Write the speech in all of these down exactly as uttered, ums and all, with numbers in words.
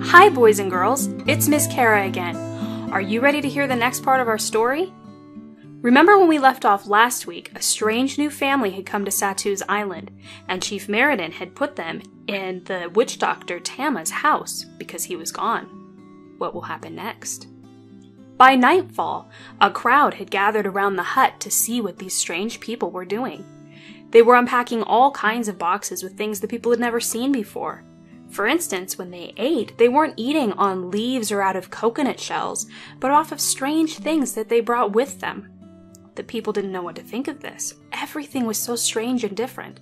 Hi boys and girls, it's Miss Kara again. Are you ready to hear the next part of our story? Remember when we left off last week, a strange new family had come to Satu's island, and Chief Meriden had put them in the witch doctor Tama's house because he was gone. What will happen next? By nightfall, a crowd had gathered around the hut to see what these strange people were doing. They were unpacking all kinds of boxes with things the people had never seen before. For instance, when they ate, they weren't eating on leaves or out of coconut shells, but off of strange things that they brought with them. The people didn't know what to think of this. Everything was so strange and different.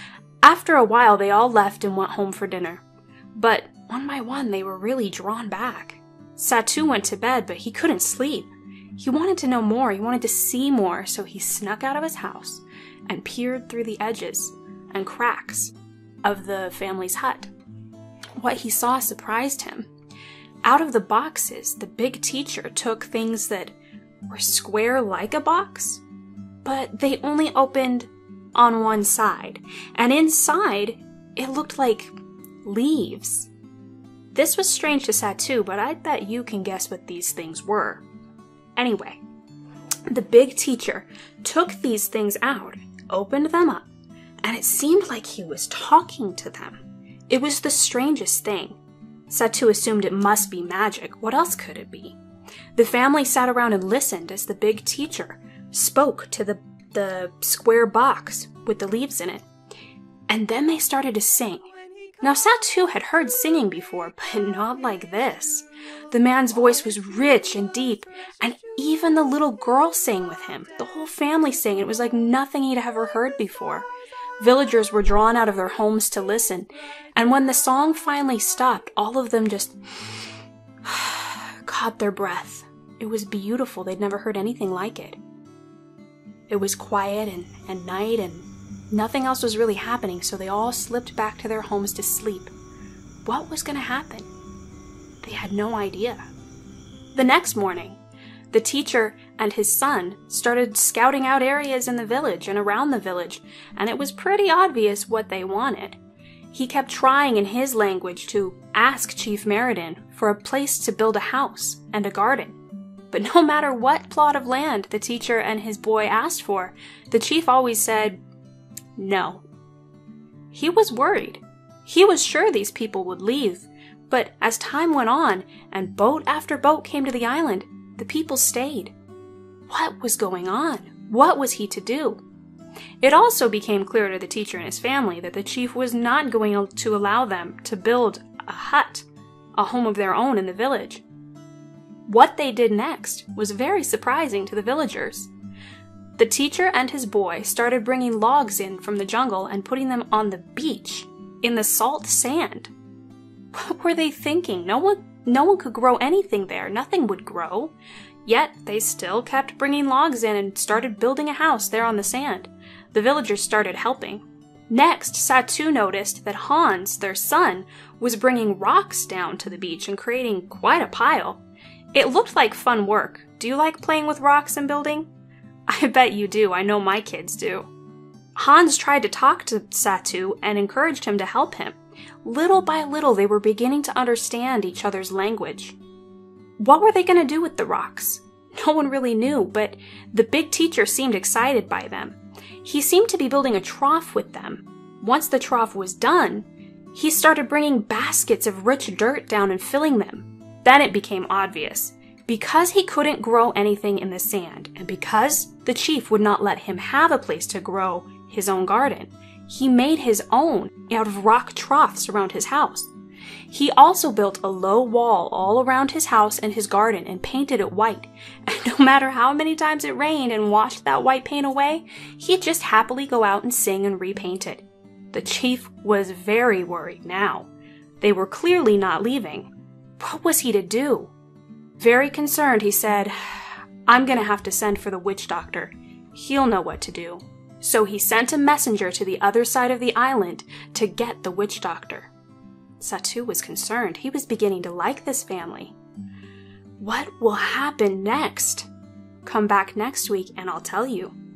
After a while, they all left and went home for dinner. But one by one, they were really drawn back. Satu went to bed, but he couldn't sleep. He wanted to know more, he wanted to see more, so he snuck out of his house and peered through the edges and cracks of the family's hut. What he saw surprised him. Out of the boxes, the big teacher took things that were square like a box, but they only opened on one side, and inside it looked like leaves. This was strange to Satu, but I bet you can guess what these things were. Anyway, the big teacher took these things out, opened them up, and it seemed like he was talking to them. It was the strangest thing. Satu assumed it must be magic. What else could it be? The family sat around and listened as the big teacher spoke to the, the square box with the leaves in it. And then they started to sing. Now, Satu had heard singing before, but not like this. The man's voice was rich and deep, and even the little girl sang with him. The whole family sang. It was like nothing he'd ever heard before. Villagers were drawn out of their homes to listen, and when the song finally stopped, all of them just caught their breath. It was beautiful. They'd never heard anything like it. It was quiet and, and night, and nothing else was really happening, so they all slipped back to their homes to sleep. What was going to happen? They had no idea. The next morning, the teacher and his son started scouting out areas in the village and around the village, and it was pretty obvious what they wanted. He kept trying in his language to ask Chief Meriden for a place to build a house and a garden. But no matter what plot of land the teacher and his boy asked for, the chief always said no. He was worried. He was sure these people would leave, but as time went on and boat after boat came to the island, the people stayed. What was going on? What was he to do? It also became clear to the teacher and his family that the chief was not going to allow them to build a hut, a home of their own in the village. What they did next was very surprising to the villagers. The teacher and his boy started bringing logs in from the jungle and putting them on the beach in the salt sand. What were they thinking? No one No one could grow anything there. Nothing would grow. Yet they still kept bringing logs in and started building a house there on the sand. The villagers started helping. Next, Satu noticed that Hans, their son, was bringing rocks down to the beach and creating quite a pile. It looked like fun work. Do you like playing with rocks and building? I bet you do. I know my kids do. Hans tried to talk to Satu and encouraged him to help him. Little by little, they were beginning to understand each other's language. What were they going to do with the rocks? No one really knew, but the big teacher seemed excited by them. He seemed to be building a trough with them. Once the trough was done, he started bringing baskets of rich dirt down and filling them. Then it became obvious. Because he couldn't grow anything in the sand, and because the chief would not let him have a place to grow his own garden, he made his own out of rock troughs around his house. He also built a low wall all around his house and his garden and painted it white. And no matter how many times it rained and washed that white paint away, he'd just happily go out and sing and repaint it. The chief was very worried now. They were clearly not leaving. What was he to do? Very concerned, he said, "I'm going to have to send for the witch doctor. He'll know what to do." So he sent a messenger to the other side of the island to get the witch doctor. Satu was concerned. He was beginning to like this family. What will happen next? Come back next week and I'll tell you.